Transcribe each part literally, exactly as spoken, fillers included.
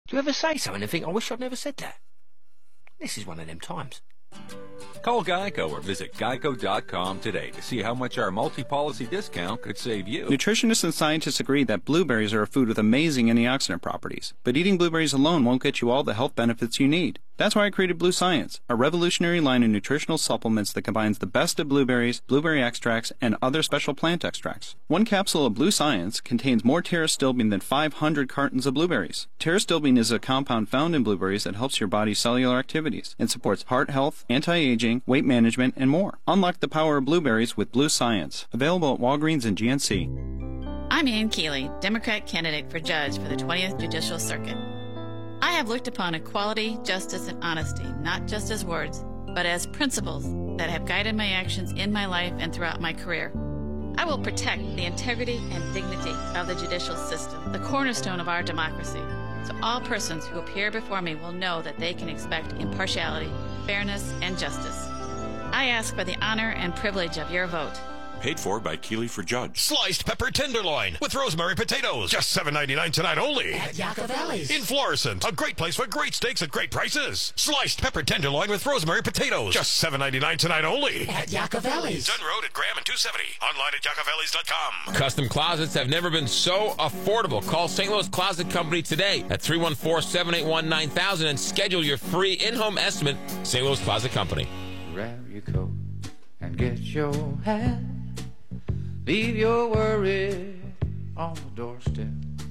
Do you ever say something and think, I wish I'd never said that? This is one of them times. Call Geico or visit geico dot com today to see how much our multi-policy discount could save you. Nutritionists and scientists agree that blueberries are a food with amazing antioxidant properties, but eating blueberries alone won't get you all the health benefits you need. That's why I created Blue Science, a revolutionary line of nutritional supplements that combines the best of blueberries, blueberry extracts, and other special plant extracts. One capsule of Blue Science contains more pterostilbene than five hundred cartons of blueberries. Pterostilbene is a compound found in blueberries that helps your body's cellular activities and supports heart health, anti-aging, weight management, and more. Unlock the power of blueberries with Blue Science. Available at Walgreens and G N C. I'm Ann Keeley, Democrat candidate for judge for the twentieth Judicial Circuit. I have looked upon equality, justice, and honesty not just as words, but as principles that have guided my actions in my life and throughout my career. I will protect the integrity and dignity of the judicial system, the cornerstone of our democracy, so all persons who appear before me will know that they can expect impartiality, fairness, and justice. I ask for the honor and privilege of your vote. Paid for by Keeley for Judge. Sliced pepper tenderloin with rosemary potatoes. Just seven ninety-nine tonight only. At Yacovelli's. In Florissant. A great place for great steaks at great prices. Sliced pepper tenderloin with rosemary potatoes. Just seven ninety-nine tonight only. At Yacovelli's. Dunn Road at Graham and two seventy. Online at yacovellis dot com. Custom closets have never been so affordable. Call Saint Louis Closet Company today at three one four, seven eight one, nine thousand and schedule your free in-home estimate. Saint Louis Closet Company. Grab your coat and get your hat. Leave your worry on the doorstep.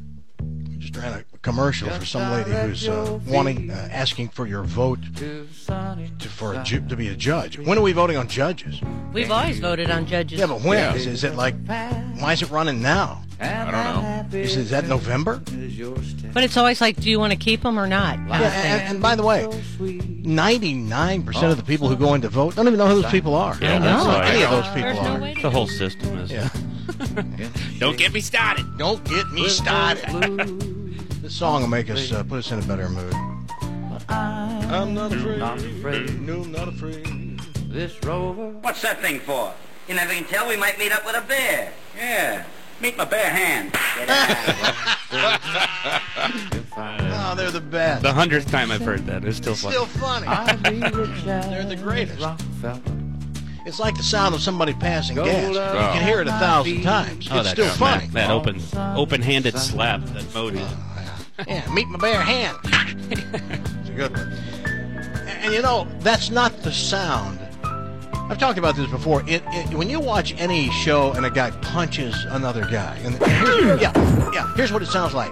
Just ran a commercial for some lady who's uh, wanting, uh, asking for your vote to, for a ju- to be a judge. When are we voting on judges? We've always voted on judges. Yeah, but when? Yeah. Is, is it like, why is it running now? I don't know. Is, is that November? But it's always like, do you want to keep them or not? Yeah, and, and by the way, ninety-nine percent of the people who go in to vote don't even know who those people are. Yeah, I know. right. Any of those people There's no are. way to The whole system is. Yeah. Don't get me started. Don't get me started. This song will make us, uh, put us in a better mood. I'm not afraid. Not afraid. No, not afraid. This rover. What's that thing for? You never can tell. We might meet up with a bear. Yeah. Meet my bare hand. Oh, they're the best. The hundredth time I've heard that. It's still funny. Still funny. They're the greatest. It's like the sound of somebody passing gas. You can hear it a thousand times. Oh, It's that, still that, funny. That open, open-handed slap that Modi. Yeah, meet my bare hand. It's a good one. And, and you know, that's not the sound. I've talked about this before. It, it, when you watch any show and a guy punches another guy, and here's, yeah, yeah, here's what it sounds like.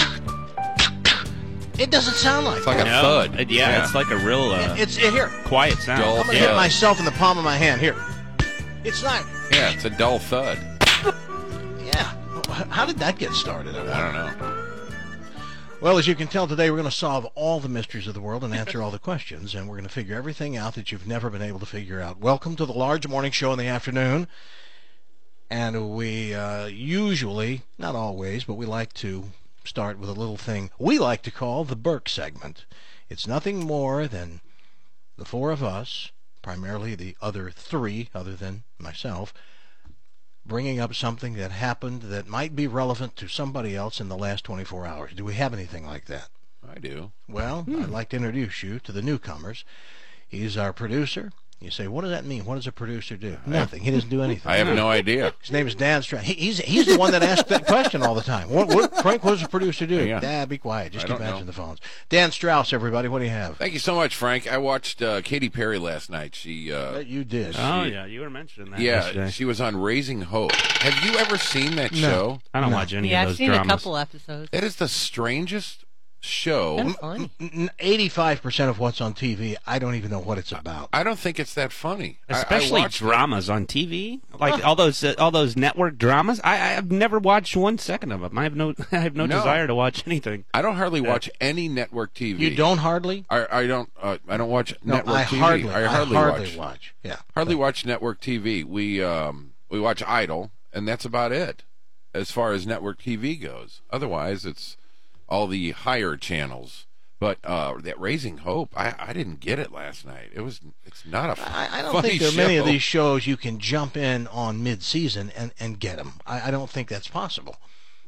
It doesn't sound like. It's like that. a No, thud. it- yeah, it's like a real uh, It's it, here. quiet sound. Dull. I'm gonna Yeah. hit myself in the palm of my hand. Here. It's not. Yeah, it's a dull thud. Yeah. How did that get started? I don't know. Well, as you can tell, today we're going to solve all the mysteries of the world and answer all the questions, and we're going to figure everything out that you've never been able to figure out. Welcome to the large morning show in the afternoon. And we uh, usually, not always, but we like to start with a little thing we like to call the Burke segment. It's nothing more than the four of us, primarily the other three, other than myself, bringing up something that happened that might be relevant to somebody else in the last twenty-four hours. Do we have anything like that? I do. Well, Hmm. I'd like to introduce you to the newcomers. He's our producer. You say, what does that mean? What does a producer do? Nothing. He doesn't do anything. I have no idea. His name is Dan Strauss. He, he's he's the one that asks that question all the time. What, what Frank, what does a producer do? Yeah. Nah, be quiet. Just I keep don't answering know. the phones. Dan Strauss, everybody. What do you have? Thank you so much, Frank. I watched uh, Katy Perry last night. She, uh, Bet you did. Oh, yeah, you were mentioning that yeah, yesterday. she was on Raising Hope. Have you ever seen that No. show? I don't No. watch any Yeah, of I've those seen dramas. a couple episodes. That is the strangest show. That's funny. eighty-five percent of what's on T V, I don't even know what it's about. I don't think it's that funny. I- I Especially watched it. dramas on T V, like all those uh, all those network dramas. I I've never watched one second of them. I have no I have no, No. desire to watch anything. I don't hardly Yeah. watch any network T V. You don't hardly? I, I don't. Uh, I don't watch No, network I T V. hardly. I hardly, I hardly watch. watch. Yeah. Hardly watch network T V. We um we watch Idol, and that's about it as far as network T V goes. Otherwise, it's all the higher channels. But uh, that Raising Hope, I, I didn't get it last night. It was it's not a I, I don't funny think there are show. many of these shows you can jump in on mid-season and, and get them. I, I don't think that's possible.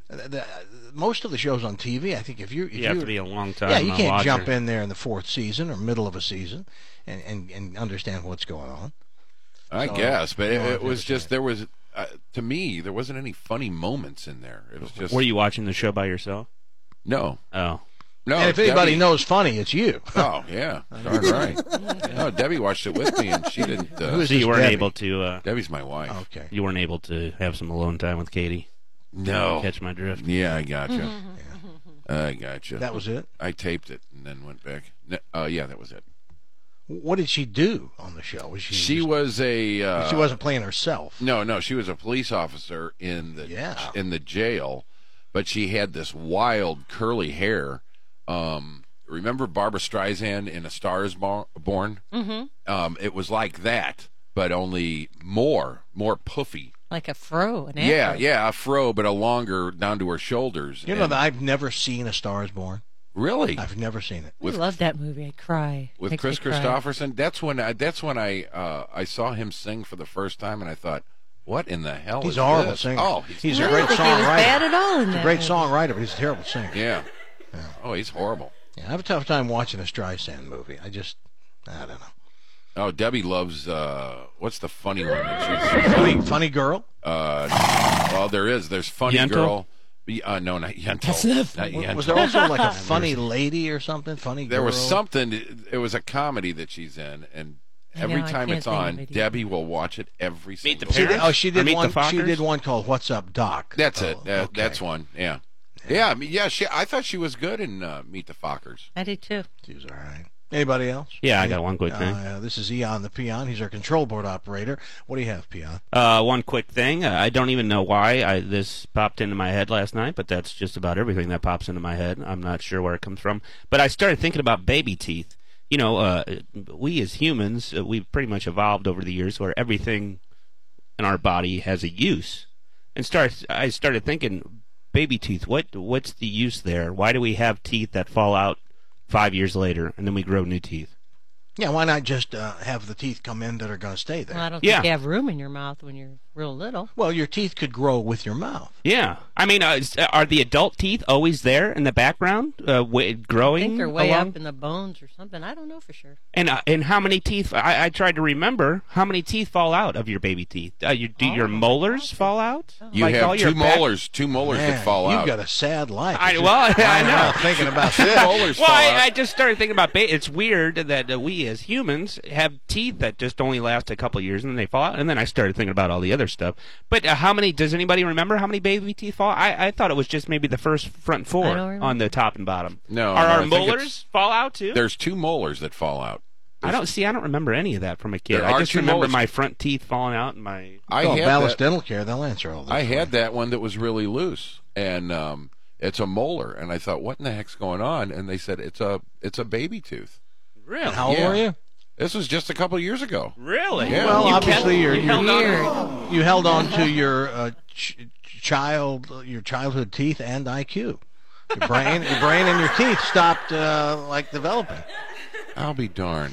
The, the, most of the shows on T V, I think, if you if You have to be a long time yeah, you uh, can't watcher. jump in there in the fourth season or middle of a season and and, and understand what's going on. I So, guess, but you it, know, it was just there was uh, to me there wasn't any funny moments in there. It was just. Were you watching the show by yourself? No. Oh. No. And if anybody Debbie, knows funny, it's you. Oh yeah, darn right. No, Debbie watched it with me, and she didn't. Uh, Who is So you this weren't Debbie? able to. Uh, Debbie's my wife. Okay. You weren't able to have some alone time with Katie. No. Catch my drift. Yeah, I gotcha. I gotcha. That was it? I taped it and then went back. No, uh, yeah, that was it. What did she do on the show? Was she? She just- was a. Uh, she wasn't playing herself. No, no, she was a police officer in the Yeah. in the jail, but she had this wild curly hair. Um, remember Barbara Streisand in A Star Is Bo- Born? Mm-hmm. Um, it was like that, but only more, more puffy. Like a fro, an Yeah, afro. yeah, a fro, but a longer down to her shoulders. You know And- that I've never seen A Star Is Born. Really? I've never seen it. I love that movie. I cry. With Makes Chris me cry. Christopherson. That's when I, that's when I uh, I saw him sing for the first time, and I thought, "What in the hell He's is a horrible this?" singer. Oh, he's, he's a I great don't think he was songwriter. bad at all in He's a that great movie. songwriter, but he's a terrible singer. yeah. Oh, he's horrible. Yeah, I have a tough time watching a Streisand movie. I just, I don't know. Oh, Debbie loves uh, what's the funny one? That she's, Funny, funny girl. uh, well, there is. There's funny Yentl? girl. Uh, no, not Yentl. That's not Not Yentl. Was there also like a funny lady or something? Funny girl. There was something. It was a comedy that she's in, and I every know, I time can't it's think of on, it either. Debbie will watch it every Meet the single. She did, Parents? oh, she Or did Meet the one. She Fockers? did one called "What's Up, Doc." That's Oh, it. Uh, okay. That's one. Yeah. Yeah. I mean, yeah. She. I thought she was good in uh, Meet the Fockers. I did too. She was all right. Anybody else? Yeah, I got one quick thing. Uh, this is Eon the Peon. He's our control board operator. What do you have, Peon? Uh, one quick thing. Uh, I don't even know why I, this popped into my head last night, but that's just about everything that pops into my head. I'm not sure where it comes from. But I started thinking about baby teeth. You know, uh, we as humans, uh, we've pretty much evolved over the years where everything in our body has a use. And start, I started thinking, baby teeth, what what's the use there? Why do we have teeth that fall out five years later, and then we grow new teeth? Yeah, why not just uh, have the teeth come in that are going to stay there? Well, I don't Yeah. think you have room in your mouth when you're real little. Well, your teeth could grow with your mouth. Yeah. I mean, uh, is- are the adult teeth always there in the background, uh, w- I growing? think they're way along? up in the bones or something. I don't know for sure. And uh, and how many teeth? I, I tried to remember how many teeth fall out of your baby teeth. Uh, you, do Oh, your molars fall out? You Like all have your two back- molars. Two molars Man, that fall you've out. got a sad life. I, You're well, just I lying know. around thinking about Two this. molars Well, fall I, out. I just started thinking about ba- it's weird that uh, we as humans have teeth that just only last a couple years and then they fall out. And then I started thinking about all the other stuff. But uh, how many? Does anybody remember how many baby teeth fall? I, I thought it was just maybe the first front I four don't remember. on the top and bottom. No, Are no, I our think molars it's- fall out too? There's two molars that fall out. I don't see. I don't remember any of that from a kid. There I are just two remember molars. my front teeth falling out and my. I Oh, had Ballas that, Dental Care, they'll answer all this. I for had you. that one that was really loose, and um, it's a molar. And I thought, what in the heck's going on? And they said it's a it's a baby tooth. Really? How old Yeah. were you? This was just a couple of years ago. Really? Yeah. Well, You obviously kept- you're, you you're held on. you held on to your uh, ch- child, your childhood teeth and I Q. Your brain, your brain, and your teeth stopped uh, like developing. I'll be darned.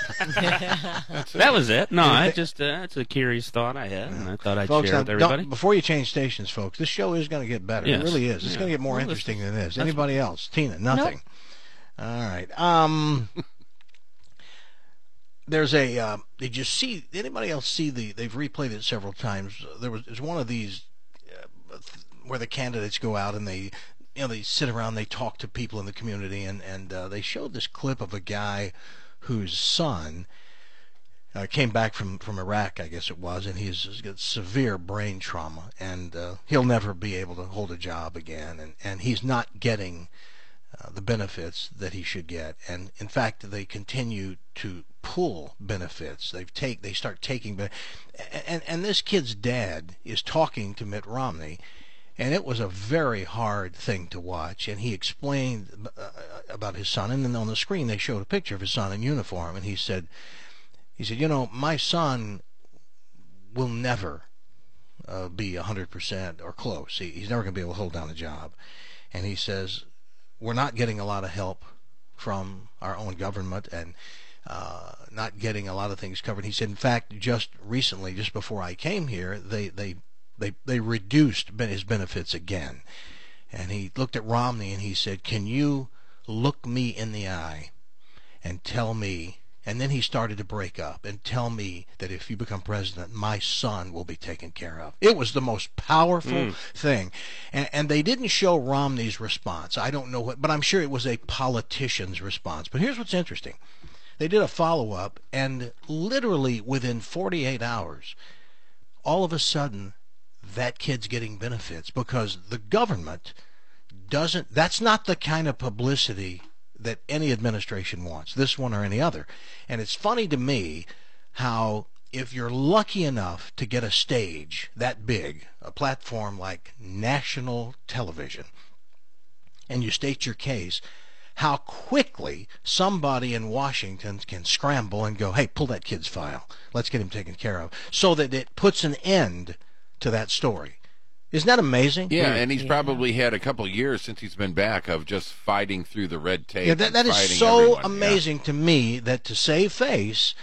That was it. No, I just uh, that's a curious thought I had, and I thought I'd Folks, share now, it with everybody. don't- before you change stations, folks, this show is going to get better. Yes. It really is. It's Yeah. going to get more Well, interesting that's- than this. that's- Anybody else? Tina, nothing. All right. Um, there's a. Uh, did you see? Anybody else see the? They've replayed it several times. There was. There's one of these uh, where the candidates go out and they, you know, they sit around, they talk to people in the community, and and uh, they showed this clip of a guy whose son. Uh, came back from, from Iraq, I guess it was, and he's, he's got severe brain trauma, and uh, he'll never be able to hold a job again, and, and he's not getting uh, the benefits that he should get, and in fact, they continue to pull benefits. They've take they start taking, ben- and and this kid's dad is talking to Mitt Romney, and it was a very hard thing to watch, and he explained uh, about his son, and then on the screen they showed a picture of his son in uniform, and he said. He said, you know, my son will never uh, be one hundred percent or close. He, he's never going to be able to hold down a job. And he says, we're not getting a lot of help from our own government and uh, not getting a lot of things covered. He said, in fact, just recently, just before I came here, they, they, they, they reduced his benefits again. And he looked at Romney and he said, can you look me in the eye and tell me, and then he started to break up, and tell me that if you become president, my son will be taken care of. It was the most powerful mm. thing. And, and they didn't show Romney's response. I don't know what, but I'm sure it was a politician's response. But here's what's interesting. They did a follow-up, and literally within forty-eight hours, all of a sudden, that kid's getting benefits because the government doesn't, that's not the kind of publicity that any administration wants, this one or any other. And it's funny to me how if you're lucky enough to get a stage that big, a platform like national television, and you state your case, how quickly somebody in Washington can scramble and go, hey, pull that kid's file. Let's get him taken care of. So that it puts an end to that story. Isn't that amazing? Yeah, and he's yeah. probably had a couple of years since he's been back of just fighting through the red tape. Yeah, that, that is so everyone. amazing yeah. to me that to save face,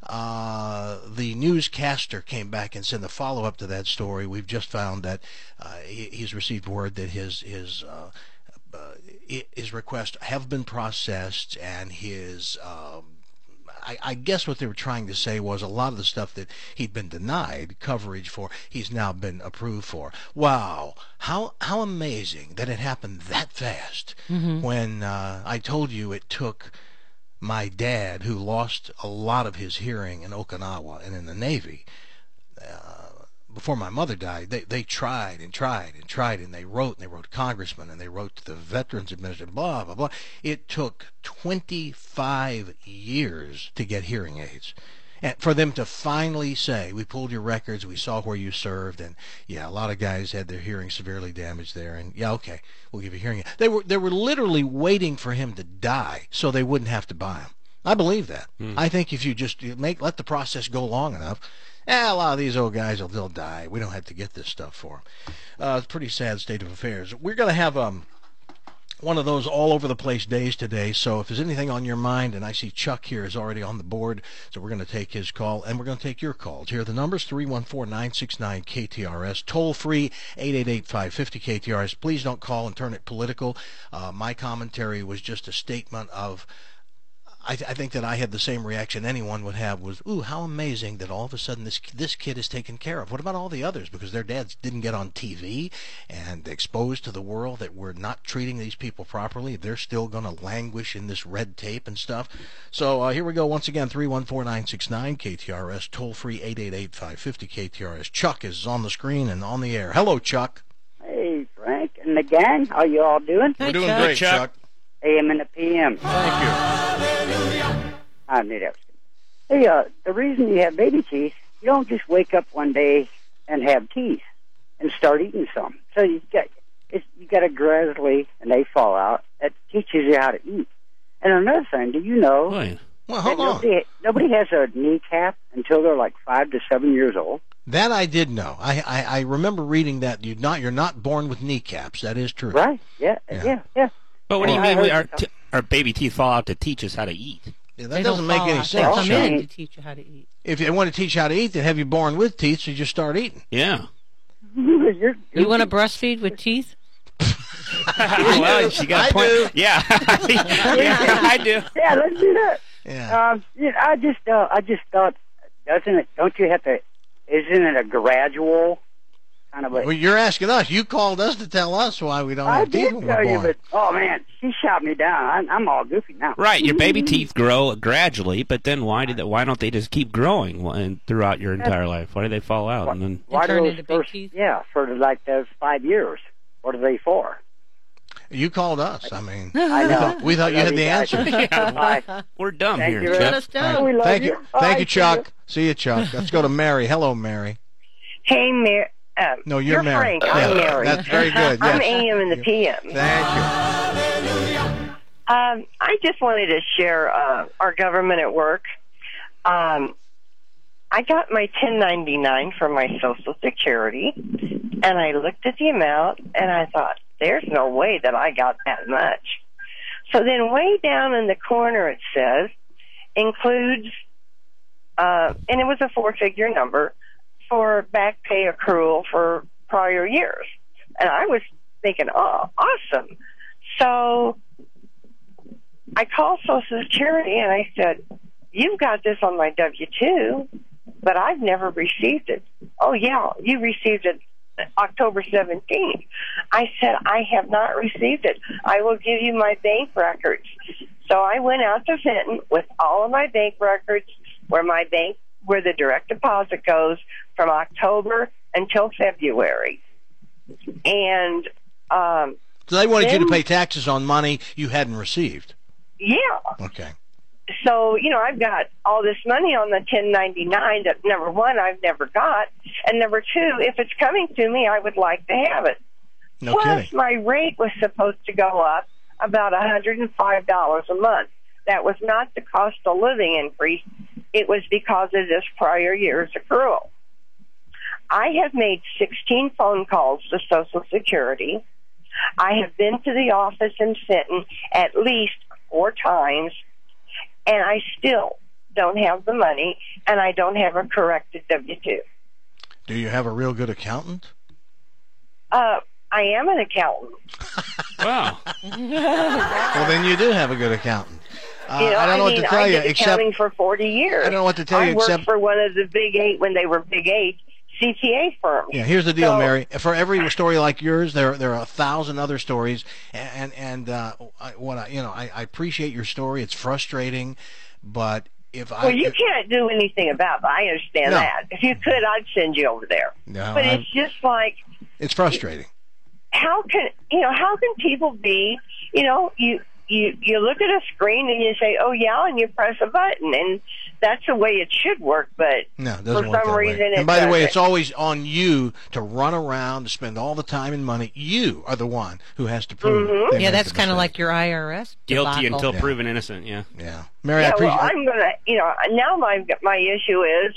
uh, the newscaster came back and said the follow-up to that story, we've just found that uh, he, he's received word that his his uh, uh, his requests have been processed, and his um, I, I guess what they were trying to say was a lot of the stuff that he'd been denied coverage for, he's now been approved for. Wow, how how amazing that it happened that fast. Mm-hmm. When uh, I told you it took my dad, who lost a lot of his hearing in Okinawa and in the Navy, uh, before my mother died, they, they tried and tried and tried, and they wrote, and they wrote to congressmen, and they wrote to the Veterans Administration, blah, blah, blah. It took twenty-five years to get hearing aids. And for them to finally say, we pulled your records, we saw where you served, and yeah, a lot of guys had their hearing severely damaged there, and yeah, okay, we'll give you hearing aids. They were, they were literally waiting for him to die so they wouldn't have to buy them. I believe that. Mm. I think if you just make let the process go long enough, Eh, a lot of these old guys will they'll die. We don't have to get this stuff for them. Uh, it's a pretty sad state of affairs. We're going to have um, one of those all-over-the-place days today, so if there's anything on your mind, and I see Chuck here is already on the board, so we're going to take his call, and we're going to take your calls. Here are the numbers, three one four, nine six nine, K T R S, toll-free, eight eight eight, five five zero, K T R S. Please don't call and turn it political. Uh, my commentary was just a statement of I, th- I think that I had the same reaction anyone would have was, ooh, how amazing that all of a sudden this this kid is taken care of. What about all the others? Because their dads didn't get on T V and exposed to the world that we're not treating these people properly. They're still going to languish in this red tape and stuff. So uh, here we go once again, three one four, nine six nine, K T R S, toll-free, eight eight eight, five five zero, K T R S. Chuck is on the screen and on the air. Hello, Chuck. Hey, Frank and the gang. How you all doing? We're doing great, Chuck. Chuck. A M and the P M. Thank you. I knew that was good. Hey, uh, the reason you have baby teeth, you don't just wake up one day and have teeth and start eating some. So you got it's, you got to gradually, and they fall out. That teaches you how to eat. And another thing, do you know? Wait. Well, hold on. Nobody, nobody has a kneecap until they're like five to seven years old. That I did know. I, I, I remember reading that you're not you're not born with kneecaps. That is true. Right? Yeah. Yeah. Yeah. yeah. But what do you mean we, our, t- our baby teeth fall out to teach us how to eat? Yeah, that they doesn't make any out. sense. They come in to teach you how to eat. If they want to teach you how to eat, then have you born with teeth, so you just start eting. Yeah. you're, you're, you want to breastfeed with teeth? Well, she got a point. Do. Yeah. yeah, I do. Yeah, let's do that. Yeah. Um, you know, I just, uh, I just thought, doesn't it? Don't you have to? Isn't it a gradual kind of a? Well, you're asking us. You called us to tell us why we don't I have teeth did when tell we're you, born. but oh man, she shot me down. I'm, I'm all goofy now. Right, your baby teeth grow gradually, but then why did they, why don't they just keep growing and throughout your entire life? Why do they fall out? And then why turn do into those big first, teeth? Yeah, for like those five years. What are they for? You called us. I mean, I know. we thought, we thought you had the answer. yeah, we're dumb Thank here, you, Chuck. Let us down. We love Thank you, you. thank Bye. you, Chuck. See you, Chuck. Let's go to Mary. Hello, Mary. Hey, Mary. Um, No, you're, Mary. Frank. I'm Yeah, Mary. That's very good. I'm Yes. A M and the P M. Thank you. Um, I just wanted to share uh, our government at work. Um, I got my ten ninety-nine from my Social Security, and I looked at the amount, and I thought, there's no way that I got that much. So then way down in the corner it says, includes, uh, and it was a four-figure number, for back pay accrual for prior years. And I was thinking, oh, awesome. So I called Social Security and I said, you've got this on my W two, but I've never received it. Oh, yeah, you received it October seventeenth. I said, I have not received it. I will give you my bank records. So I went out to Fenton with all of my bank records, where my bank, where the direct deposit goes from October until February. And um, so they wanted then, you to pay taxes on money you hadn't received. Yeah. Okay. So, you know, I've got all this money on the ten ninety-nine that, number one, I've never got, and number two, if it's coming to me, I would like to have it. No Plus, kidding. my rate was supposed to go up about one hundred five dollars a month. That was not the cost of living increase. It was because of this prior year's accrual. I have made sixteen phone calls to Social Security. I have been to the office in Fenton at least four times, and I still don't have the money, and I don't have a corrected W two. Do you have a real good accountant? Uh, I am an accountant. Wow. Well, then you do have a good accountant. Uh, You know, I don't know mean, what to tell I you, did except accounting for forty years. I don't know what to tell I you, worked except for one of the big eight when they were big eight C P A firms. yeah. Here's the deal, So- Mary. For every story like yours, there there are a thousand other stories, and and uh, I, what I you know I, I appreciate your story. It's frustrating, but if I Well, you if- can't do anything about it. I understand No. that. If you could, I'd send you over there. No, but I'm- it's just like, it's frustrating. how can you know? How can people be? You know, you you you look at a screen and you say, "Oh yeah," and you press a button, and that's the way it should work. But No, it for doesn't work some that reason, way. it And by the way, doesn't. it's always on you to run around, to spend all the time and money. You are the one who has to prove. Mm-hmm. they Yeah, made that's the kind of mistake. like your I R S Guilty debacle. until Yeah. proven innocent, yeah. Yeah. Mary, I yeah, appreciate well, I'm gonna, you know, now my my issue is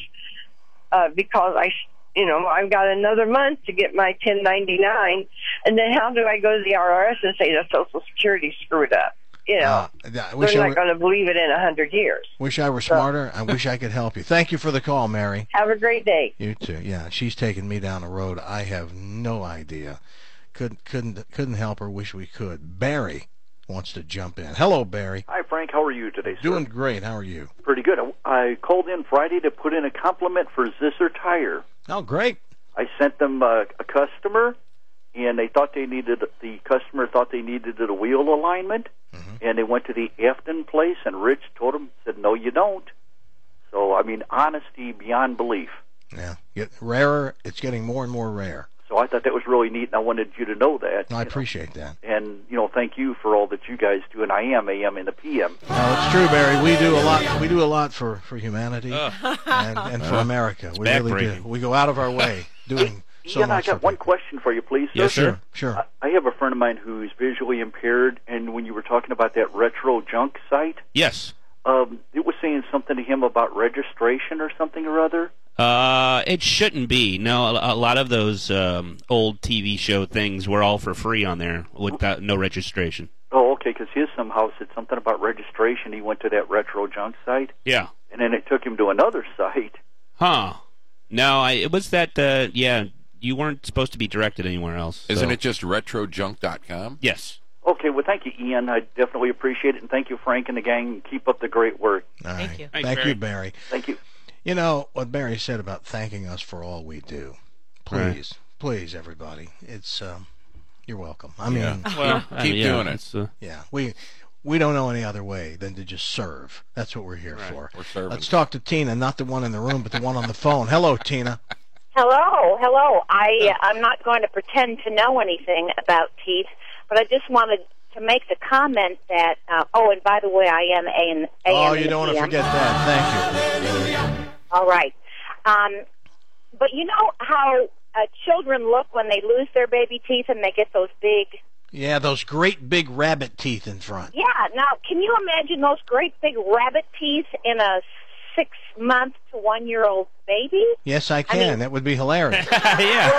uh, because I, you know, I've got another month to get my ten ninety-nine, and then how do I go to the I R S and say the Social Security screwed up? You know, Uh, I wish they're I not were- going to believe it in a hundred years. Wish I were smarter. I wish I could help you. Thank you for the call, Mary. Have a great day. You too. Yeah, she's taking me down a road I have no idea. Couldn't couldn't couldn't help her. Wish we could. Barry wants to jump in. Hello, Barry. Hi, Frank. How are you today, sir? Doing great. How are you? Pretty good. I, I called in Friday to put in a compliment for Zisser Tire. Oh, great. I sent them uh, a customer, and they thought they needed, the customer thought they needed a wheel alignment, mm-hmm. and they went to the Afton place, and Rich told them, said, no, you don't. So, I mean, honesty beyond belief. Yeah. Get rarer. It's getting more and more rare. So I thought that was really neat, and I wanted you to know that. I appreciate that. And, you know, thank you for all that you guys do, and I am A M and the P M. No, it's true, Barry. We do a lot. We do a lot for, for humanity Ugh. and, and for Uh, America. it's We really backbreaking. do. We go out of our way doing so Ian, I much. got for one question for you, please, sir. Yes, sir. Sure. I have a friend of mine who's visually impaired, and when you were talking about that retro junk site, Yes. um, it was saying something to him about registration or something or other. Uh, it shouldn't be. No, a, a lot of those um, old T V show things were all for free on there without no registration. Oh, okay, because his somehow said something about registration. He went to that retro junk site, Yeah. and then it took him to another site. Huh. No, I, it was that, uh, yeah, you weren't supposed to be directed anywhere else. Isn't so- it just retro junk dot com? Yes. Okay, well, thank you, Ian. I definitely appreciate it, and thank you, Frank and the gang. Keep up the great work. All right. Thank you. Thank Thanks, you, Barry. Barry. Thank you. You know what Barry said about thanking us for all we do. Please, Right. please, everybody. It's um, you're welcome. I mean, Yeah. Well, Keep uh, yeah, doing it. it's, uh, yeah, we we don't know any other way than to just serve. That's what we're here Right. for. We're servants. Let's talk to Tina, not the one in the room, but the one on the phone. Hello, Tina. Hello, hello. I uh, I'm not going to pretend to know anything about teeth, but I just wanted to make the comment that. Uh, oh, and by the way, I am A and A. Oh, you don't want to forget that. Thank you. All right. Um, but you know how uh, children look when they lose their baby teeth and they get those big. Yeah, those great big rabbit teeth in front. Yeah. Now, can you imagine those great big rabbit teeth in a six-month to one-year-old baby? Yes, I can. mean- that would be hilarious. yeah.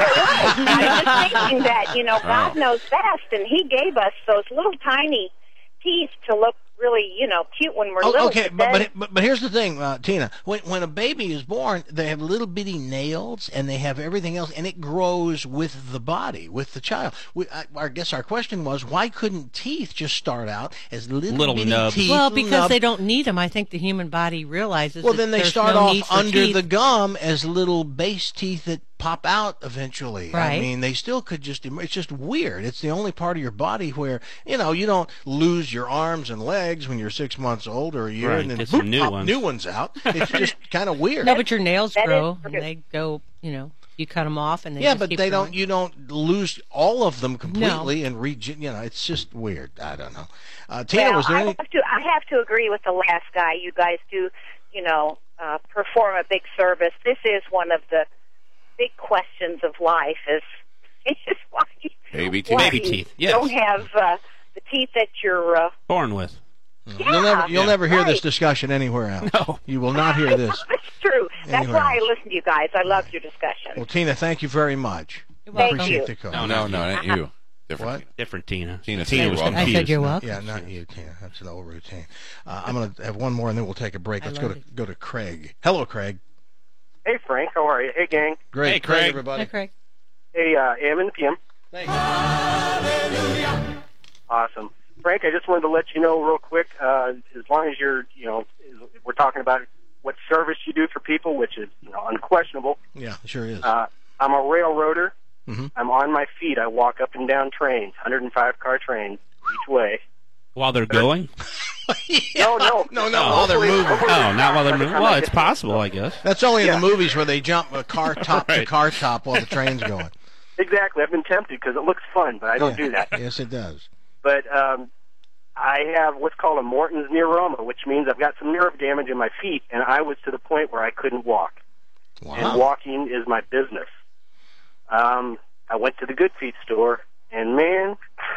I'm just thinking that, you know, God Wow. knows best, and He gave us those little tiny teeth to look really, you know, cute when we're Oh, little. okay, but, but, then, but but but here's the thing, uh, Tina. When when a baby is born, they have little bitty nails, and they have everything else, and it grows with the body, with the child. We, I, I guess our question was, why couldn't teeth just start out as little, Little bitty nubs. teeth? Well, little because nub- they don't need them. I think the human body realizes. Well, that then they there's start no need off for under teeth. the gum as little base teeth that pop out eventually. I Right. mean, they still could just. It's just weird. It's the only part of your body where you know you don't lose your arms and legs when you're six months old or a year, Right, and then get some boop, new pop ones. new ones out. It's just kind of weird. No, but your nails That is grow, true. and they go. You know, you cut them off, and they yeah, just but keep they growing. don't. You don't lose all of them completely and regen. You know, it's just weird. I don't know. Uh, Tina, well, was there I any? have to. I have to agree with the last guy. You guys do, you know, uh, perform a big service. This is one of the big questions of life. Is is why Baby teeth. why Baby you teeth, yes. don't have uh, the teeth that you're. Uh, Born with. yeah, You'll never, you'll Yeah. never hear this right. discussion anywhere else. No. You will not hear this. That's true. That's Anywhere why I else. listen to you guys. I love your discussion. Well, Tina, thank you very much. You're Thank welcome. Appreciate you. the call. No, no, no, not you. Different. What? Tina. Different Tina. Tina said Tina you're was welcome. I confused. said you're welcome. Yeah, not you, Tina. That's an old routine. Uh, I'm going to have one more, and then we'll take a break. I Let's go love to it. go to Craig. Hello, Craig. Hey, Frank. How are you? Hey, gang. Great, Hey, Craig. everybody. Hi, Craig. Hey, uh, A M and P M. Thanks. Awesome. Frank, I just wanted to let you know real quick, uh, as long as you're, you know, we're talking about what service you do for people, which is, you know, unquestionable. Yeah, it sure is. Uh, I'm a railroader. Mhm. I'm on my feet. I walk up and down trains, one hundred five car trains each way. While they're going? No, no. No, no, Oh. while they're moving. Oh, not while they're moving. Well, it's possible, I guess. That's only in Yeah. the movies where they jump a car top to Right. car top while the train's going. Exactly. I've been tempted because it looks fun, but I don't Yeah. do that. Yes, it does. But um, I have what's called a Morton's neuroma, which means I've got some nerve damage in my feet, and I was to the point where I couldn't walk. Wow. And walking is my business. Um, I went to the Good Feet store, and man,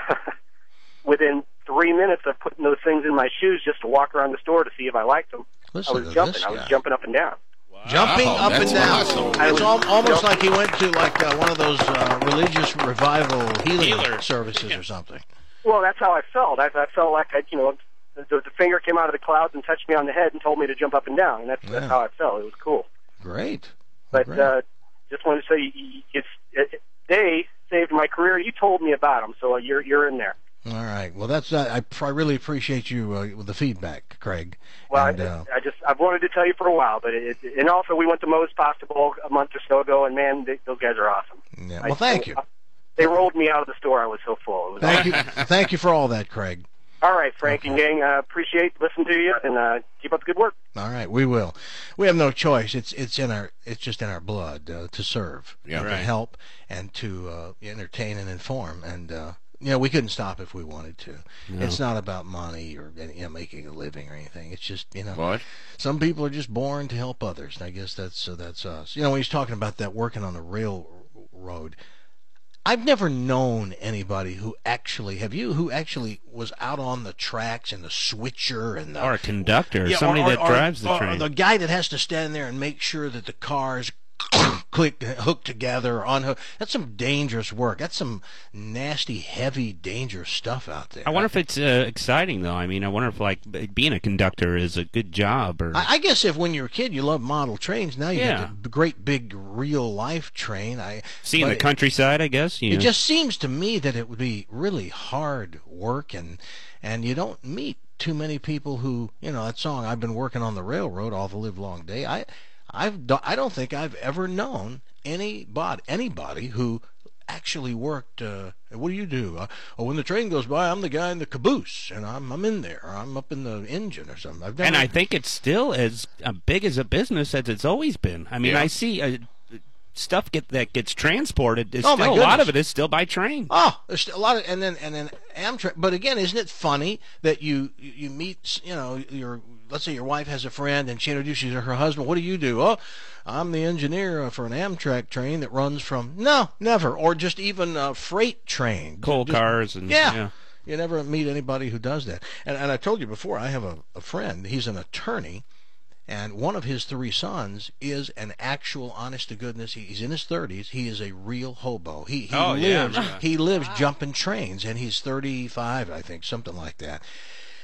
within three minutes of putting those things in my shoes just to walk around the store to see if I liked them, Listen I was to jumping. this I was guy. jumping up and down. Jumping Wow, up and that's down. awesome. It's al- almost Yep. like he went to like uh, one of those uh, religious revival healing Healer. services or something. Well, that's how I felt. I, I felt like I, you know, the, the finger came out of the clouds and touched me on the head and told me to jump up and down, and that's, Yeah. that's how I felt. It was cool. Great. But Great. uh, just wanted to say, y- y- it's it, they saved my career. You told me about them, so you're you're in there. All right. Well, that's uh, I, pr- I really appreciate you uh, with the feedback, Craig. Well, and, I, uh, I just I've wanted to tell you for a while, but it, and also we went to Moe's Pasta Bowl a month or so ago, and man, they, those guys are awesome. yeah. I- Well, thank you. They rolled me out of the store. I was so full. It was Thank you. awesome. Thank you for all that, Craig. All right, Frank and gang, uh, appreciate listening to you, and uh, keep up the good work. All right, we will. We have no choice. It's it's in our it's just in our blood uh, to serve, Yeah. and Right. to help, and to uh, entertain and inform. And uh, you know, we couldn't stop if we wanted to. No. It's not about money or you know making a living or anything. It's just you know, What? some people are just born to help others. And I guess that's uh, that's us. You know, when he's talking about that working on the railroad. I've never known anybody who actually, have you, who actually was out on the tracks and the switcher and the... Or a conductor, or Yeah, somebody or- that or- drives the or train. the guy that has to stand there and make sure that the cars click, hook together or unhook. That's some dangerous work. That's some nasty, heavy, dangerous stuff out there. I wonder if it's uh, exciting, though. I mean, I wonder if, like, b- being a conductor is a good job. Or I, I guess if when you're a kid you love model trains, now you Yeah. get the great big real life train. I seeing but the it- countryside, I guess. You It know. just seems to me that it would be really hard work, and and you don't meet too many people who, you know, that song "I've been working on the railroad all the live long day." I, I've do- I don't think I've ever known anybody anybody who actually worked. Uh, what do you do? Uh, oh, when the train goes by, I'm the guy in the caboose, and I'm I'm in there, or I'm up in the engine or something. I've never, And I think it's still as uh, big as a business as it's always been. I mean, Yeah. I see uh, stuff get that gets transported. It's Oh, my still, a lot goodness. of it is still by train. Oh, there's a lot of, and then and then Amtrak. But again, isn't it funny that you you you meet, you know, your let's say your wife has a friend and she introduces you to her husband. What do you do? Oh, I'm the engineer for an Amtrak train that runs from no, never, or just even a freight train, Coal Just- cars and yeah. yeah. You never meet anybody who does that. And and I told you before, I have a, a friend. He's an attorney. And one of his three sons is an actual, honest to goodness, he, he's in his thirties. He is a real hobo. He he Oh, yeah, I lives remember that. he lives jumping trains, and he's thirty-five, I think, something like that.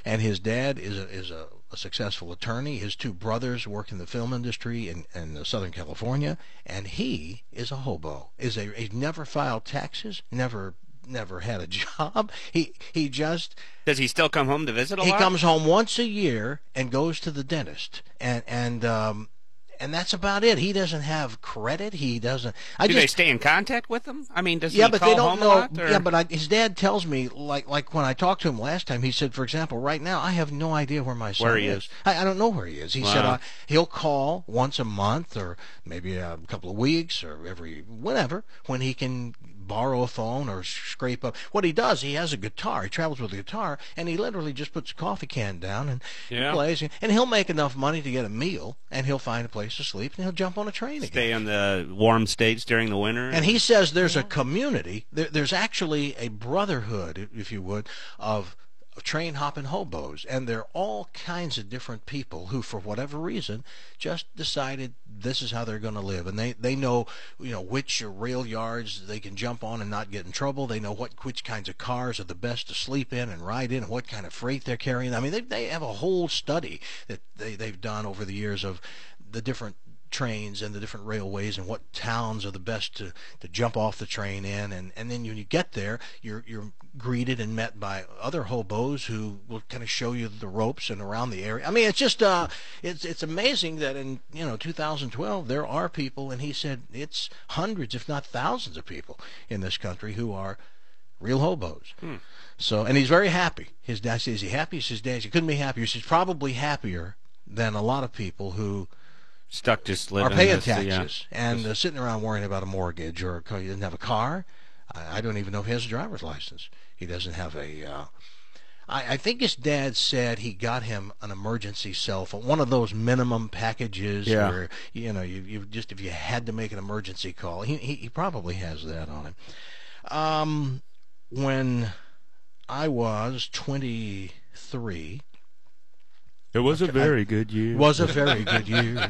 and his dad is a, is a, a successful attorney. His two brothers work in the film industry in, in Southern California, and he is a hobo. Is a he never filed taxes, never never had a job. He he just Does he still come home to visit a he lot? comes home once a year and goes to the dentist, and and um and that's about it. He doesn't have credit. He doesn't. I Do just, they stay in contact with him? I mean, does yeah, he but call they don't home know. a lot? Or? Yeah, but I, his dad tells me, like like when I talked to him last time, he said, for example, right now I have no idea where my son Where he is. is. I, I don't know where he is. He Wow. said uh, he'll call once a month or maybe a couple of weeks or every whenever when he can borrow a phone or scrape up. What he does, he has a guitar. He travels with a guitar, and he literally just puts a coffee can down and Yeah. plays. And he'll make enough money to get a meal, and he'll find a place to sleep, and he'll jump on a train again. Stay in the warm states during the winter? And he says there's a community, there, there's actually a brotherhood, if you would, of, of train hopping hobos. And they're all kinds of different people who, for whatever reason, just decided this is how they're going to live. And they, they know, you know, which rail yards they can jump on and not get in trouble. They know what which kinds of cars are the best to sleep in and ride in and what kind of freight they're carrying. I mean, they, they have a whole study that they, they've done over the years of the different trains and the different railways and what towns are the best to, to jump off the train in, and, and then when you get there you're you're greeted and met by other hobos who will kind of show you the ropes and around the area. I mean, it's just uh it's it's amazing that in you know two thousand twelve there are people, and he said it's hundreds if not thousands of people in this country who are real hobos. Hmm. So, and he's very happy. His dad says, is he happy? He says, Dad, he couldn't be happier. He's probably happier than a lot of people who stuck just are living paying this, taxes yeah. and uh, sitting around worrying about a mortgage, or he doesn't have a car. I, I don't even know if he has a driver's license. He doesn't have a. Uh, I, I think his dad said he got him an emergency cell phone, one of those minimum packages Yeah. where you know you, you just if you had to make an emergency call. He he, he probably has that on him. Um, when I was twenty-three. It was a very good year. Was a very good year.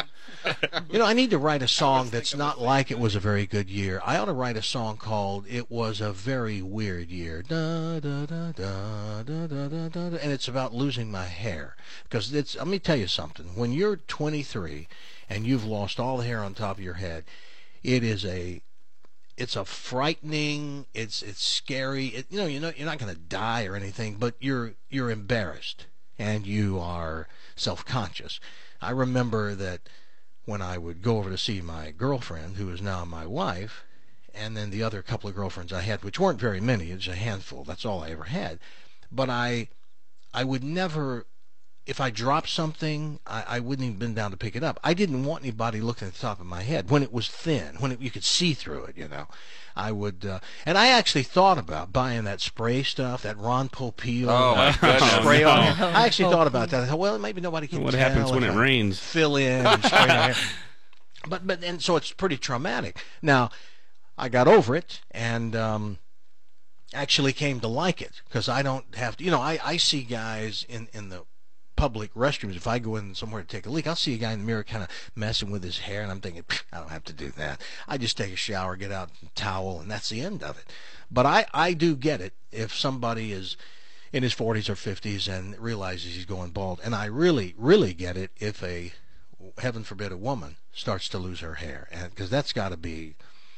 You know, I need to write a song that's not like It Was a Very Good Year. I ought to write a song called It Was a Very Weird Year. Da, da, da, da, da, da, da, da, and it's about losing my hair. Because it's, let me tell you something. When you're twenty-three and you've lost all the hair on top of your head, it is a it's a frightening, it's it's scary. It, you know, you're not, you're not going to die or anything, but you're you're embarrassed. And you are self-conscious. I remember that when I would go over to see my girlfriend, who is now my wife, and then the other couple of girlfriends I had, which weren't very many, it's a handful, that's all I ever had, but I I would never, if I dropped something, I, I wouldn't even bend down to pick it up. I didn't want anybody looking at the top of my head when it was thin, when it, you could see through it, you know. I would, uh, and I actually thought about buying that spray stuff, that Ron Popeil Oh, my goodness. spray on it. No. I actually thought about that. I thought, well, maybe nobody can What tell happens when if it I rains? Fill in and spray my hair. But, but, and so it's pretty traumatic. Now, I got over it and um, actually came to like it because I don't have to, you know, I, I see guys in, in the public restrooms. If I go in somewhere to take a leak, I'll see a guy in the mirror kind of messing with his hair, and I'm thinking, I don't have to do that. I just take a shower, get out a towel, and that's the end of it. But I, I do get it if somebody is in his forties or fifties and realizes he's going bald. And I really, really get it if a, heaven forbid, a woman starts to lose her hair, and because that's got to be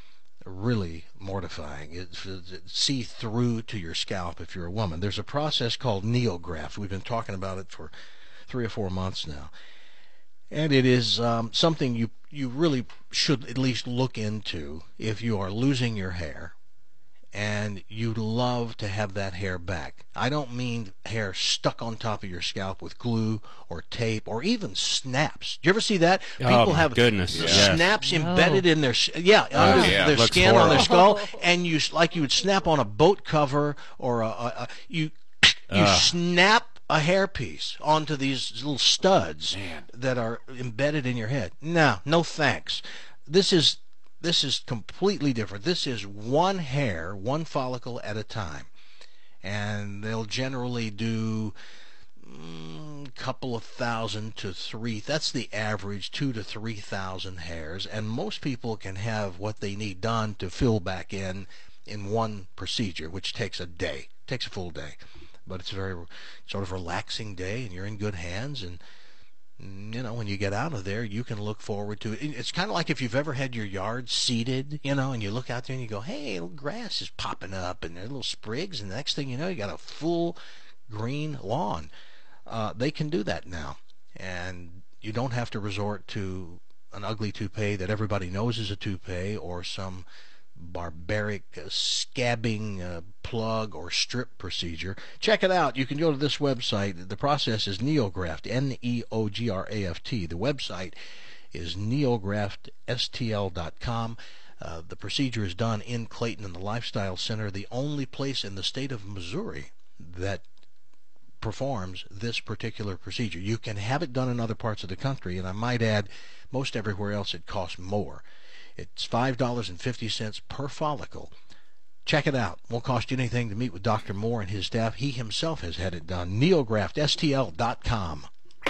really mortifying. It's, it's see through to your scalp if you're a woman. There's a process called neograft. We've been talking about it for three or four months now, and it is um, something you you really should at least look into if you are losing your hair and you'd love to have that hair back. I don't mean hair stuck on top of your scalp with glue or tape or even snaps. Do you ever see that? Oh, People my have goodness. Yes. snaps No. embedded in their yeah Oh, under yeah, their looks skin on their horrible. skull, and you like you would snap on a boat cover or a, a, a you you Ugh. snap a hairpiece onto these little studs that are embedded in your head. No, no thanks. This is this is completely different. This is one hair, one follicle at a time, and they'll generally do a mm, couple of thousand to three. That's the average, two to three thousand hairs, and most people can have what they need done to fill back in in one procedure, which takes a day, takes a full day. but it's a very sort of relaxing day, and you're in good hands. And you know, when you get out of there, you can look forward to it. It's kind of like if you've ever had your yard seeded, you know, and you look out there and you go, hey, little grass is popping up and there are little sprigs, and the next thing you know, you got a full green lawn. Uh, they can do that now, and you don't have to resort to an ugly toupee that everybody knows is a toupee, or some barbaric uh, scabbing uh, plug or strip procedure. Check it out. You can go to this website. The process is Neograft, N E O G R A F T. The website is neograft S T L dot com. Uh, the procedure is done in Clayton in the Lifestyle Center, the only place in the state of Missouri that performs this particular procedure. You can have it done in other parts of the country, and I might add, most everywhere else it costs more. It's five dollars and fifty cents per follicle. Check it out. Won't cost you anything to meet with Doctor Moore and his staff. He himself has had it done. neograft S T L dot com.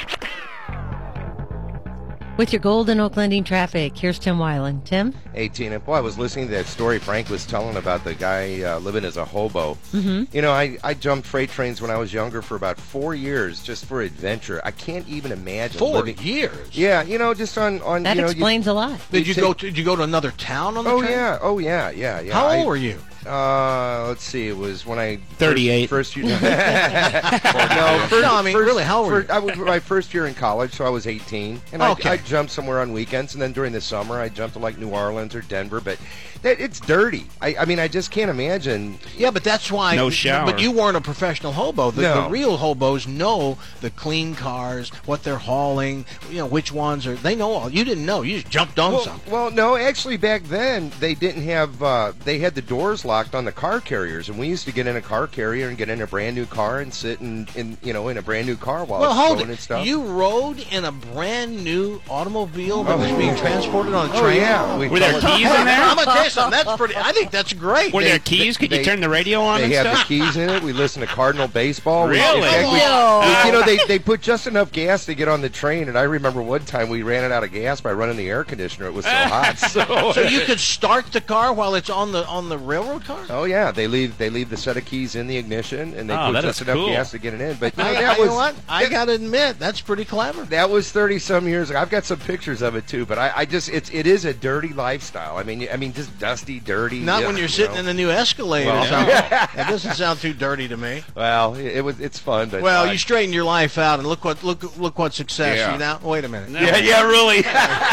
With your Golden Oak Lending traffic, here's Tim Weiland. Tim? eighteen. And boy, I was listening to that story Frank was telling about the guy uh, living as a hobo. Mm-hmm. You know, I, I jumped freight trains when I was younger for about four years just for adventure. I can't even imagine Four living... years? Yeah, you know, just on... on That you know, explains you, a lot. Did you take... go to, did you go to another town on the oh, train? Yeah. Oh, yeah, yeah, yeah. How old I, were you? Uh, let's see. It was when I... thirty-eight. First, first year... no, no, first, I mean, first, really, how old were you? first, I was my first year in college, so I was eighteen. And Okay. I, I jumped somewhere on weekends, and then during the summer, I jumped to, like, New Orleans or Denver. But that, it's dirty. I, I mean, I just can't imagine... Yeah, but that's why... No shower. But you weren't a professional hobo. The, No. the real hobos know the clean cars, what they're hauling, you know, which ones are... They know all. You didn't know. You just jumped on Well, something. well, no, actually, back then, they didn't have... Uh, they had the doors locked on the car carriers, and we used to get in a car carrier and get in a brand new car and sit in, in you know, in a brand new car while Well, it's hold going it. and stuff. You rode in a brand new automobile that was being transported on a Oh, train? yeah. We Were there call it- keys in there? I'm going to tell you something. That's pretty... I think that's great. Were They- there keys? Could you they- turn the radio on They and have stuff? the keys in it. We listen to Cardinal baseball. We- Really? in fact, we- Whoa. we- you know, they, they put just enough gas to get on the train, and I remember one time we ran it out of gas by running the air conditioner. It was so hot. So, So you could start the car while it's on the on the railroad car? oh yeah, they leave they leave the set of keys in the ignition, and they Oh, put that just is enough cool. gas to get it in. But you know, I, that I, you was know what? I got to admit, that's pretty clever. that was thirty some years ago. I've got some pictures of it too. But I, I just it's it is a dirty lifestyle. I mean I mean just dusty, dirty. Not yeah, when you're you sitting know. in the new Escalade. Well, or something. That doesn't sound too dirty to me. Well, it, it was it's fun. But Well, I- you straightened your life out, and look what look look what success. Yeah. You now wait a minute. yeah yeah really.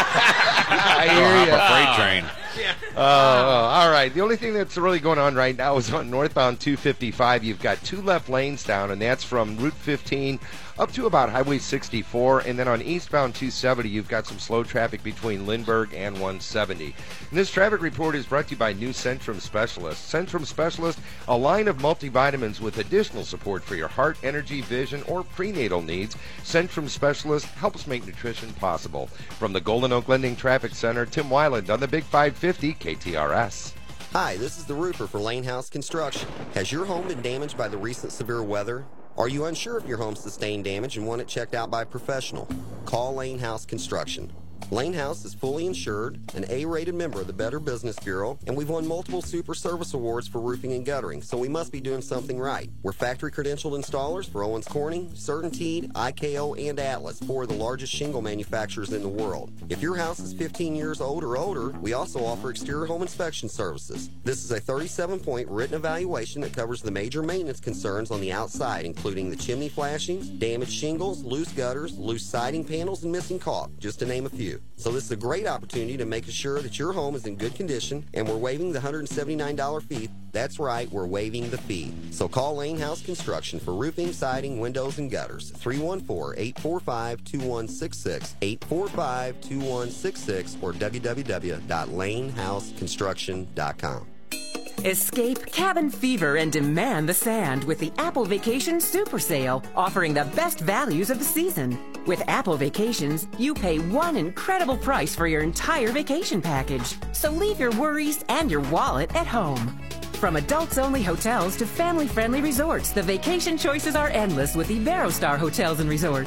I hear you. Off a freight train. Oh, all right. The only thing that's really going on right now is on northbound two fifty-five. You've got two left lanes down, and that's from Route fifteen up to about Highway sixty-four. And then on eastbound two seventy, you've got some slow traffic between Lindbergh and one seventy. And this traffic report is brought to you by New Centrum Specialist. Centrum Specialist, a line of multivitamins with additional support for your heart, energy, vision, or prenatal needs. Centrum Specialist helps make nutrition possible. From the Golden Oak Lending Traffic Center, Tim Weiland on the Big five fifty K T R S. Hi, this is the roofer for Lane House Construction. Has your home been damaged by the recent severe weather? Are you unsure if your home sustained damage and want it checked out by a professional? Call Lane House Construction. Lane House is fully insured, an A-rated member of the Better Business Bureau, and we've won multiple Super Service Awards for roofing and guttering, so we must be doing something right. We're factory-credentialed installers for Owens Corning, CertainTeed, I K O, and Atlas, four of the largest shingle manufacturers in the world. If your house is fifteen years old or older, we also offer exterior home inspection services. This is a thirty-seven point written evaluation that covers the major maintenance concerns on the outside, including the chimney flashings, damaged shingles, loose gutters, loose siding panels, and missing caulk, just to name a few. So this is a great opportunity to make sure that your home is in good condition, and we're waiving the one hundred seventy-nine dollars fee. That's right, we're waiving the fee. So call Lane House Construction for roofing, siding, windows, and gutters. three one four, eight four five, two one six six, eight four five, two one six six, or w w w dot lane house construction dot com. Escape cabin fever and demand the sand with the Apple Vacations Super Sale, offering the best values of the season. With Apple Vacations, you pay one incredible price for your entire vacation package. So leave your worries and your wallet at home. From adults-only hotels to family-friendly resorts, the vacation choices are endless with Iberostar Hotels and Resorts.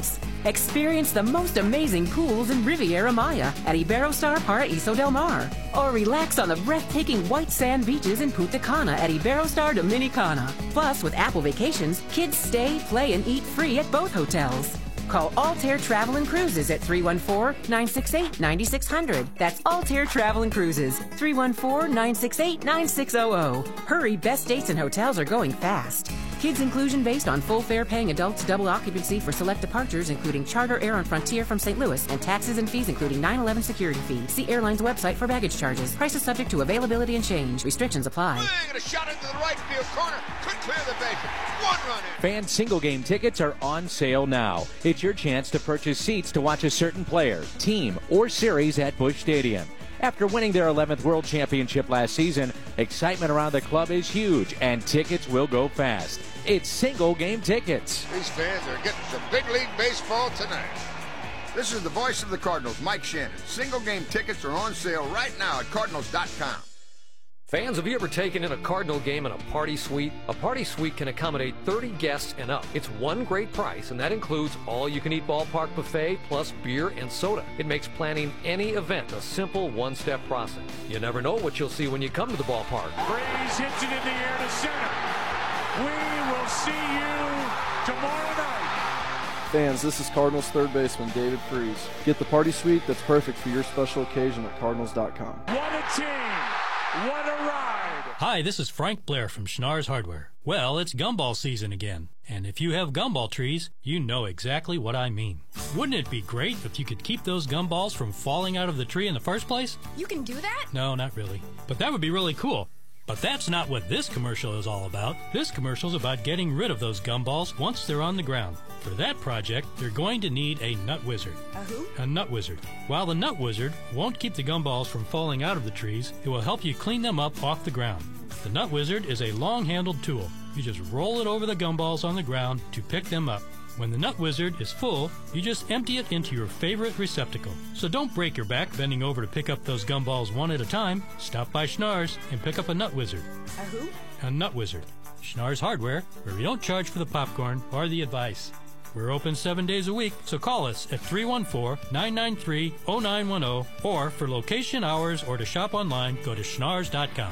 Experience the most amazing pools in Riviera Maya at Iberostar Paraíso del Mar. Or relax on the breathtaking white sand beaches in Punta Cana at Iberostar Dominicana. Plus, with Apple Vacations, kids stay, play, and eat free at both hotels. Call Altair Travel and Cruises at three one four, nine six eight, nine six zero zero. That's Altair Travel and Cruises, three one four, nine six eight, nine six zero zero. Hurry, best dates and hotels are going fast. Kids inclusion based on full fare paying adults, double occupancy for select departures, including Charter, Air, and Frontier from Saint Louis, and taxes and fees including nine eleven security fee. See airline's website for baggage charges. Prices subject to availability and change. Restrictions apply. And a shot into the right field corner. Could clear the bases. One run in. Fan single game tickets are on sale now. It's your chance to purchase seats to watch a certain player, team, or series at Busch Stadium. After winning their eleventh World Championship last season, excitement around the club is huge, and tickets will go fast. It's single game tickets. These fans are getting some big league baseball tonight. This is the voice of the Cardinals, Mike Shannon. Single game tickets are on sale right now at Cardinals dot com. Fans, have you ever taken in a Cardinal game in a party suite? A party suite can accommodate thirty guests and up. It's one great price, and that includes all-you-can-eat ballpark buffet plus beer and soda. It makes planning any event a simple one-step process. You never know what you'll see when you come to the ballpark. Braves hits it in the air to center. We will see you tomorrow night. Fans, this is Cardinals third baseman David Freese. Get the party suite that's perfect for your special occasion at Cardinals dot com. What a team! What a ride! Hi, this is Frank Blair from Schnarr's Hardware. Well, it's gumball season again, and if you have gumball trees, you know exactly what I mean. Wouldn't it be great if you could keep those gumballs from falling out of the tree in the first place? You can do that? No, not really. But that would be really cool. But that's not what this commercial is all about. This commercial is about getting rid of those gumballs once they're on the ground. For that project, you're going to need a nut wizard. A who? A nut wizard. While the nut wizard won't keep the gumballs from falling out of the trees, it will help you clean them up off the ground. The nut wizard is a long-handled tool. You just roll it over the gumballs on the ground to pick them up. When the nut wizard is full, you just empty it into your favorite receptacle. So don't break your back bending over to pick up those gumballs one at a time. Stop by Schnarr's and pick up a nut wizard. A who? A nut wizard. Schnarr's Hardware, where we don't charge for the popcorn or the advice. We're open seven days a week, so call us at three one four, nine nine three, zero nine one zero, or for location hours or to shop online, go to Schnarr's dot com.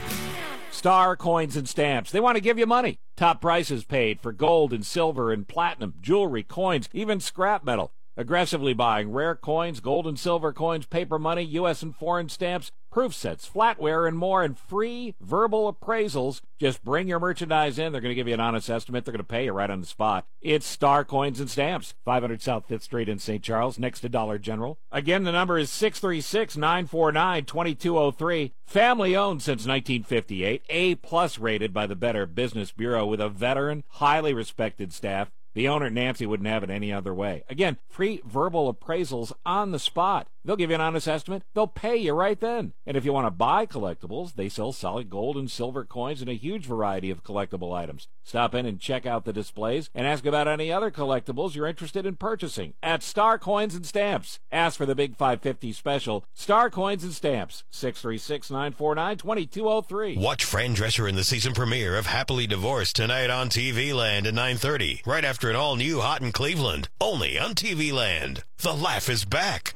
Star Coins and Stamps. They want to give you money. Top prices paid for gold and silver and platinum, jewelry, coins, even scrap metal. Aggressively buying rare coins, gold and silver coins, paper money, U S and foreign stamps, proof sets, flatware, and more, and free verbal appraisals. Just bring your merchandise in. They're going to give you an honest estimate. They're going to pay you right on the spot. It's Star Coins and Stamps, five hundred South fifth Street in Saint Charles, next to Dollar General. Again, the number is six three six, nine four nine, two two zero three. Family owned since nineteen fifty-eight. A-plus rated by the Better Business Bureau with a veteran, highly respected staff. The owner, Nancy, wouldn't have it any other way. Again, free verbal appraisals on the spot. They'll give you an honest estimate. They'll pay you right then. And if you want to buy collectibles, they sell solid gold and silver coins and a huge variety of collectible items. Stop in and check out the displays and ask about any other collectibles you're interested in purchasing at Star Coins and Stamps. Ask for the Big five fifty special. Star Coins and Stamps, six three six, nine four nine, two two zero three. Watch Fran Drescher in the season premiere of Happily Divorced tonight on T V Land at nine thirty, right after an all-new Hot in Cleveland. Only on T V Land. The laugh is back.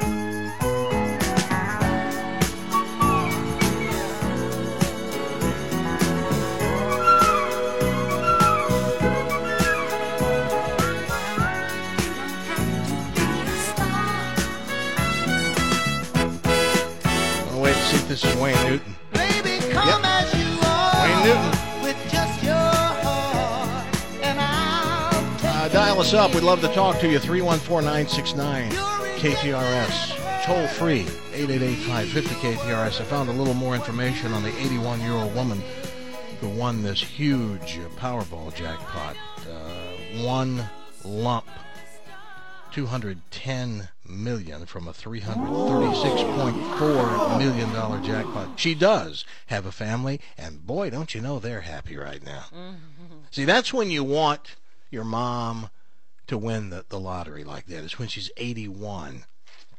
See if this is Wayne Newton. Baby, come yep. as you are. Wayne Newton. With just your heart, and I'll take uh, dial us up. We'd love to talk to you. three one four, nine six nine, K T R S. Toll free, eight eight eight, five five zero, K T R S. I found a little more information on the eighty-one-year-old woman who won this huge Powerball jackpot. Uh, one lump. two hundred ten million dollars from a three hundred thirty-six point four million dollars jackpot. She does have a family, and boy, don't you know they're happy right now. Mm-hmm. See, that's when you want your mom to win the, the lottery like that. It's when she's eighty-one.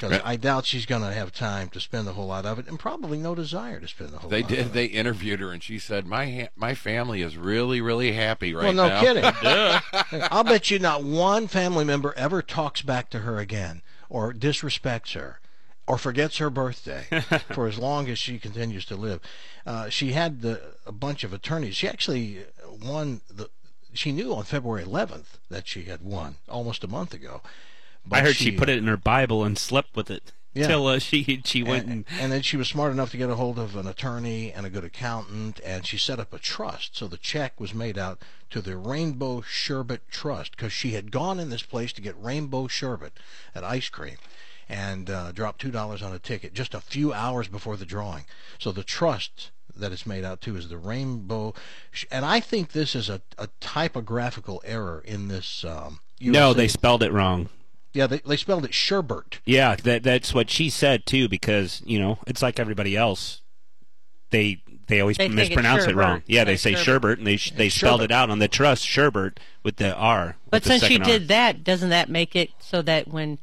because Yeah. I doubt she's going to have time to spend a whole lot of it, and probably no desire to spend a whole They lot did. of it. They interviewed her, and she said, "My ha- my family is really, really happy right well, no now." kidding. I'll bet you not one family member ever talks back to her again, or disrespects her, or forgets her birthday for as long as she continues to live. Uh, she had the, a bunch of attorneys. She actually won the. She knew on February eleventh that she had won, almost a month ago. But I heard she, put it in her Bible and slept with it Yeah. till uh, she she went and, and, and then she was smart enough to get a hold of an attorney and a good accountant, and she set up a trust. So the check was made out to the Rainbow Sherbet Trust, because she had gone in this place to get rainbow sherbet at ice cream, and uh, dropped two dollars on a ticket just a few hours before the drawing. So the trust that it's made out to is the Rainbow, Sh- and I think this is a, a typographical error in this. Um, no, U S A they spelled it wrong. Yeah, they they spelled it sherbet. Yeah, that that's what she said too, because you know it's like everybody else. They they always They think it's mispronounce it wrong. sherbet. Yeah, they Like say sherbet. sherbet, and they sh- they spelled it out on the trust sherbet with the R. But with the since she second R. did that, doesn't that make it so that when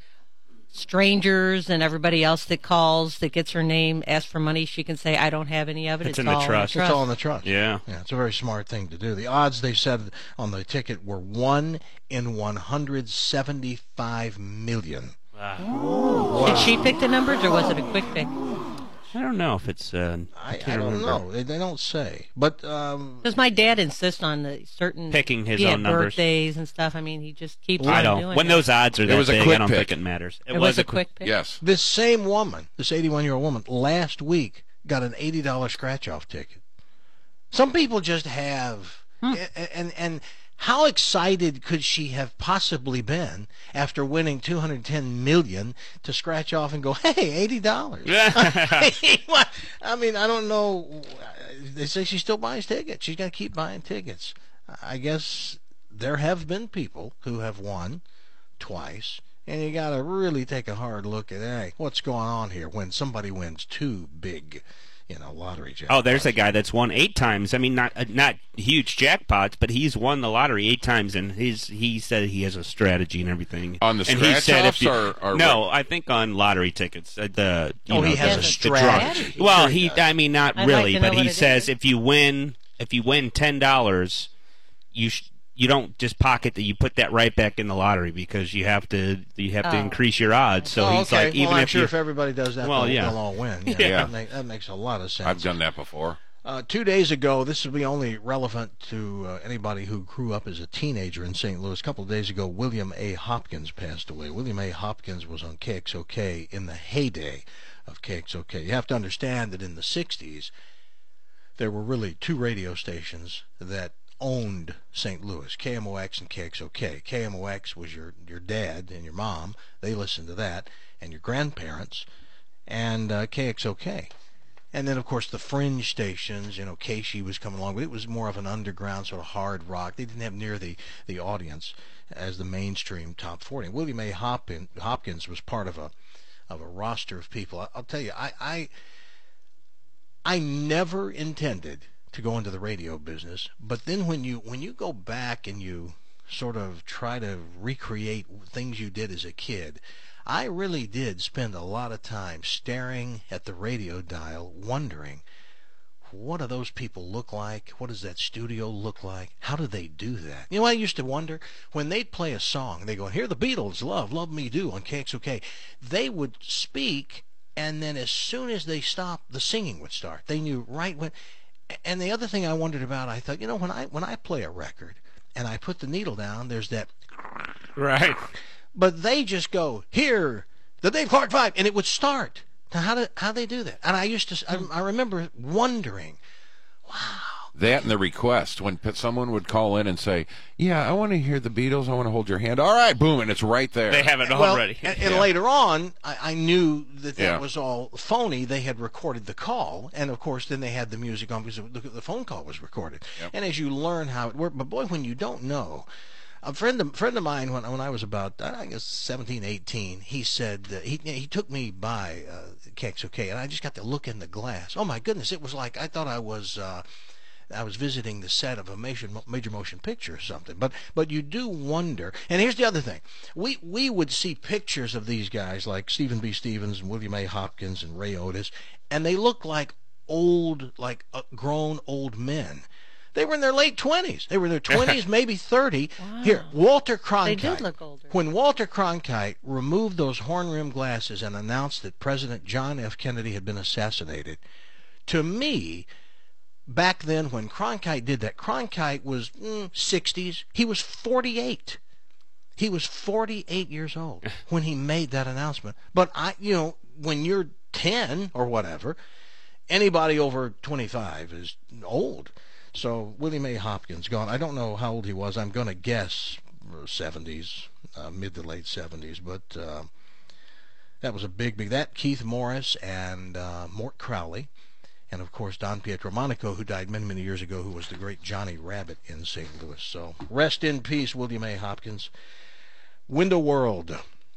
strangers and everybody else that calls that gets her name asks for money, she can say, I don't have any of it. It's It's, in the all trust. It's all in the trust. Yeah. Yeah, it's a very smart thing to do. The odds they said on the ticket were one in one hundred seventy-five million. Wow. Did she pick the numbers, or was it a quick pick? I don't know if it's. Uh, I, I, can't I don't remember. know. They, they don't say. But um, Because my dad insists on the certain Picking his yeah, own numbers. birthdays and stuff. I mean, he just keeps I on don't. doing When it. those odds are It that was a big, quick I don't pick. think it matters. It was a quick pick? Yes. this same woman, this eighty-one-year-old woman, last week got an eighty dollars scratch-off ticket. Some people just have, and, and and how excited could she have possibly been after winning two hundred ten million dollars to scratch off and go, hey, eighty dollars? I mean, I don't know. They say she still buys tickets. She's got to keep buying tickets. I guess there have been people who have won twice, and you got to really take a hard look at, hey, what's going on here when somebody wins two big, you know, lottery jackpots. Oh, there's a guy that's won eight times. I mean, not uh, not huge jackpots, but he's won the lottery eight times, and his he said he has a strategy and everything. On the and he said if scratch-offs you, or- or no, what? I think on lottery tickets. Uh, the you Oh, know, he has the, a the strategy. draw. Well, Sure he he does. I mean not I'd like really, to know but what he it says is. if you win if you win ten dollars, you sh- you don't just pocket that. You put that right back in the lottery because you have to you have to Oh. increase your odds. So oh, he's okay. like even well, I'm if sure you if everybody does that, Well, they'll, yeah. they'll all win. Yeah, Yeah. That, make, that makes a lot of sense. I've done that before. Uh, two days ago, this will be only relevant to uh, anybody who grew up as a teenager in Saint Louis. A couple of days ago, William A. Hopkins passed away. William A. Hopkins was on K X O K in the heyday of K X O K. You have to understand that in the sixties, there were really two radio stations that owned Saint Louis, K M O X and K X O K. K M O X was your, your dad and your mom. They listened to that, and your grandparents, and uh, K X O K. And then, of course, the fringe stations, you know, Casey was coming along, but it was more of an underground sort of hard rock. They didn't have near the, the audience as the mainstream top forty. William A. Hopkins, Hopkins was part of a of a roster of people. I, I'll tell you, I, I I never intended to go into the radio business, but then when you when you go back and you sort of try to recreate things you did as a kid, I really did spend a lot of time staring at the radio dial, wondering, what do those people look like? What does that studio look like? How do they do that? You know, I used to wonder, when they'd play a song, they go, here the Beatles, Love, Love Me Do on K X O K. They would speak, and then as soon as they stopped, the singing would start. They knew right when. And the other thing I wondered about, I thought, you know, when I when I play a record and I put the needle down, there's that. right. But they just go, here, the Dave Clark Five, and it would start. Now, how do how they do that? And I used to, I, I remember wondering, That and the request when p- someone would call in and say, "Yeah, I want to hear the Beatles. I want to hold your hand." All right, boom, and it's right there. They have it well, already. And, and Yeah. later on, I, I knew that that Yeah. was all phony. They had recorded the call, and of course, then they had the music on because the, the phone call was recorded. Yep. And as you learn how it worked, but boy, when you don't know. A friend of, friend of mine, when, when I was about, I guess, seventeen, eighteen, he said, uh, he he took me by uh, K X O K, and I just got to look in the glass. Oh, my goodness, it was like, I thought I was uh, I was visiting the set of a major, major motion picture or something. But but you do wonder. And here's the other thing. We we would see pictures of these guys like Stephen B. Stevens and William A. Hopkins and Ray Otis, and they look like old, like uh, grown old men. They were in their late twenties. They were in their twenties, maybe thirty. Wow. Here, Walter Cronkite. They did look older. When Walter Cronkite removed those horn-rimmed glasses and announced that President John F. Kennedy had been assassinated, to me, back then when Cronkite did that, Cronkite was mm, sixties. He was forty-eight. He was forty-eight years old when he made that announcement. But, I, you know, when you're ten or whatever, anybody over twenty-five is old. So William A. Hopkins gone. I don't know how old he was. I'm going to guess seventies, uh, mid to late seventies. But uh, that was a big, big. That Keith Morris and uh, Mort Crowley. And, of course, Don Pietro Monaco, who died many, many years ago, who was the great Johnny Rabbit in Saint Louis. So rest in peace, William A. Hopkins. Window World.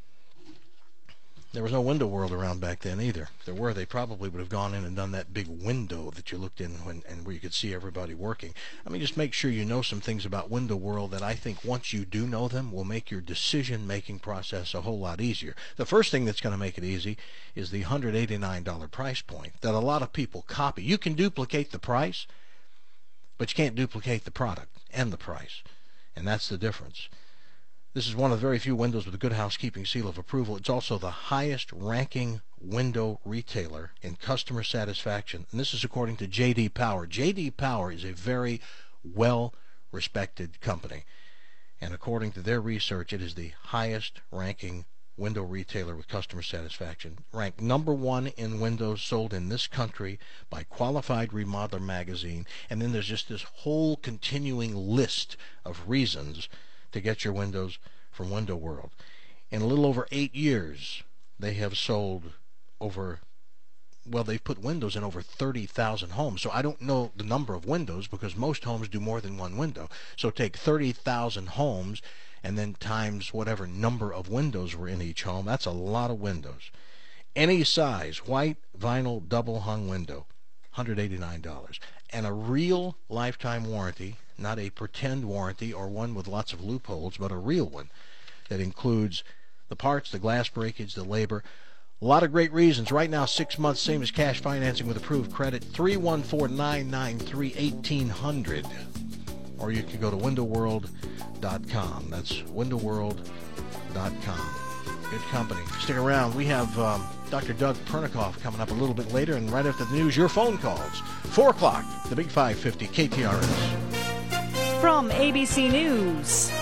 There was no Window World around back then either. If there were, they probably would have gone in and done that big window that you looked in when, and where you could see everybody working. Let me just make sure you know some things about Window World that I think once you do know them will make your decision-making process a whole lot easier. The first thing that's going to make it easy is the one hundred eighty-nine dollars price point that a lot of people copy. You can duplicate the price, but you can't duplicate the product and the price, and that's the difference. This is one of the very few windows with a Good Housekeeping seal of approval. It's also the highest ranking window retailer in customer satisfaction. And this is according to J D Power. J D Power is a very well-respected company. And according to their research, it is the highest ranking window retailer with customer satisfaction. Ranked number one in windows sold in this country by Qualified Remodeler magazine. And then there's just this whole continuing list of reasons to get your windows from Window World. In a little over eight years, they have sold over, well, they've put windows in over thirty thousand homes. So I don't know the number of windows because most homes do more than one window. So take thirty thousand homes and then times whatever number of windows were in each home. That's a lot of windows. Any size, white vinyl double hung window, one hundred eighty-nine dollars. And a real lifetime warranty, not a pretend warranty or one with lots of loopholes, but a real one that includes the parts, the glass breakage, the labor. A lot of great reasons. Right now, six months, same as cash financing with approved credit. three one four, nine nine three, one eight hundred. Or you can go to window world dot com. That's window world dot com. Good company. Stick around. We have um, Doctor Doug Pernikoff coming up a little bit later, and right after the news, your phone calls. four o'clock, the Big five fifty K T R S. From A B C News,